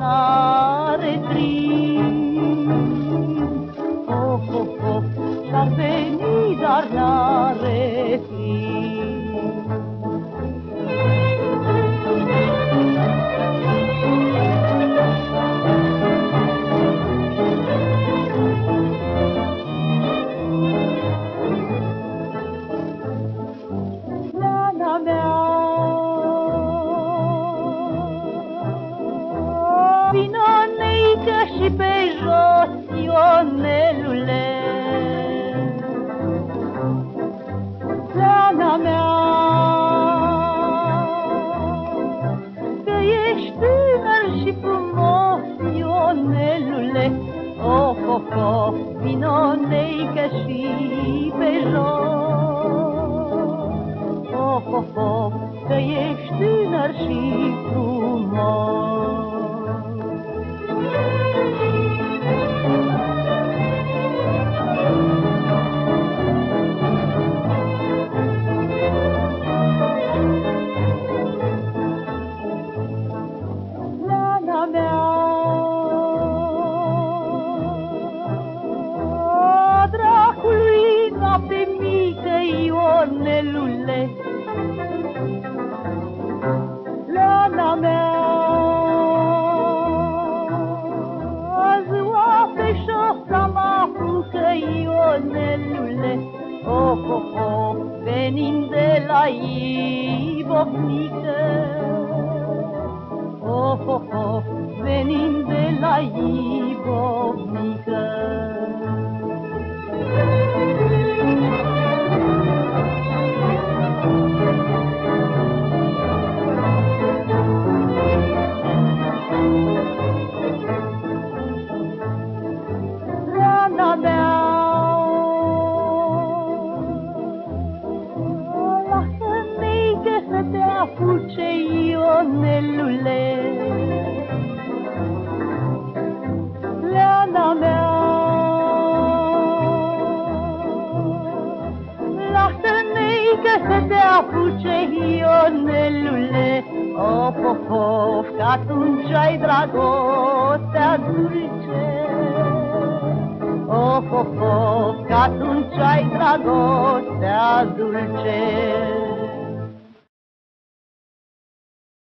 n-are trist. Of, of, of, și-ar veni, dar n-are timp. Nana mea, vino neică și pe jos, Ionelule. Nana mea, că ești tânăr și frumos, Ionelule. Of, of, of, vino neică și pe jos. Of, of, of, că ești tânăr și frumos. Nana mea, dracului noapte mică, Ionelule. Nana mea, ziua pe șosa mă apucă, Ionelule. Of, of, of, venind de la Ibovnică. Of, of, of, venind de la Ibovnică. Nana mea, lasă neică să te apuce, Ionelule. Nana mea, lasă neică să te apuce, Ionelule. Of, of, of, că atunci ai dragostea dulce. Of, of, of, că atunci ai dragostea dulce.